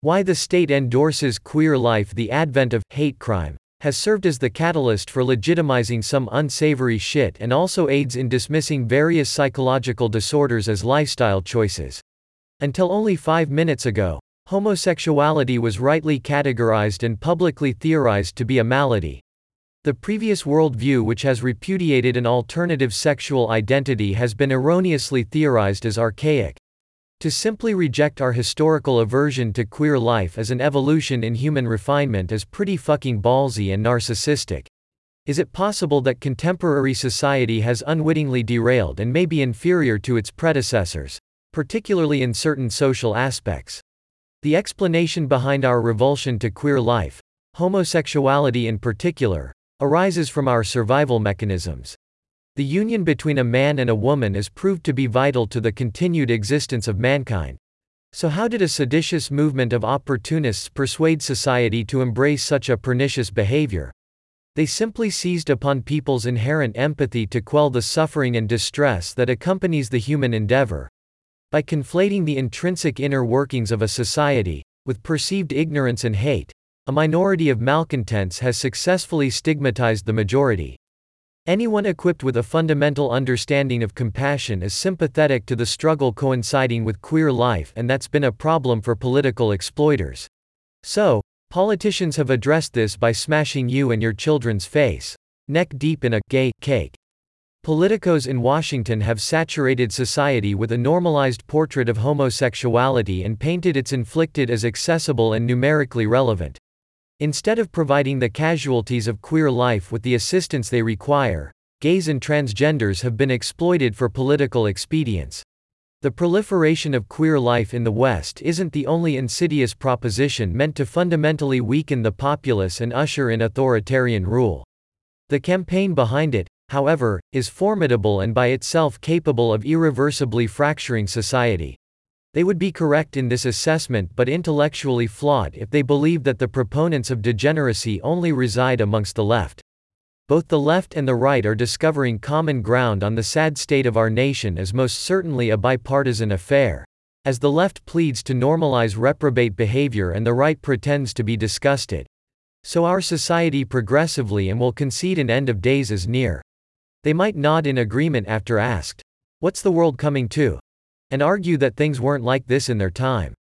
Why the state endorses queer life. The advent of hate crime has served as the catalyst for legitimizing some unsavory shit and also aids in dismissing various psychological disorders as lifestyle choices. Until only 5 minutes ago, homosexuality was rightly categorized and publicly theorized to be a malady. The previous worldview, which has repudiated an alternative sexual identity, has been erroneously theorized as archaic. To simply reject our historical aversion to queer life as an evolution in human refinement is pretty fucking ballsy and narcissistic. Is it possible that contemporary society has unwittingly derailed and may be inferior to its predecessors, particularly in certain social aspects? The explanation behind our revulsion to queer life, homosexuality in particular, arises from our survival mechanisms. The union between a man and a woman is proved to be vital to the continued existence of mankind. So how did a seditious movement of opportunists persuade society to embrace such a pernicious behavior? They simply seized upon people's inherent empathy to quell the suffering and distress that accompanies the human endeavor. By conflating the intrinsic inner workings of a society with perceived ignorance and hate, a minority of malcontents has successfully stigmatized the majority. Anyone equipped with a fundamental understanding of compassion is sympathetic to the struggle coinciding with queer life, and that's been a problem for political exploiters. So, politicians have addressed this by smashing you and your children's face neck deep in a gay cake. Politicos in Washington have saturated society with a normalized portrait of homosexuality and painted its inflicted as accessible and numerically relevant. Instead of providing the casualties of queer life with the assistance they require, gays and transgenders have been exploited for political expedience. The proliferation of queer life in the West isn't the only insidious proposition meant to fundamentally weaken the populace and usher in authoritarian rule. The campaign behind it, however, is formidable and by itself capable of irreversibly fracturing society. They would be correct in this assessment but intellectually flawed if they believe that the proponents of degeneracy only reside amongst the left. Both the left and the right are discovering common ground on the sad state of our nation as most certainly a bipartisan affair, as the left pleads to normalize reprobate behavior and the right pretends to be disgusted. So our society progressively and will concede an end of days is near. They might nod in agreement after asked, "What's the world coming to?" and argue that things weren't like this in their time.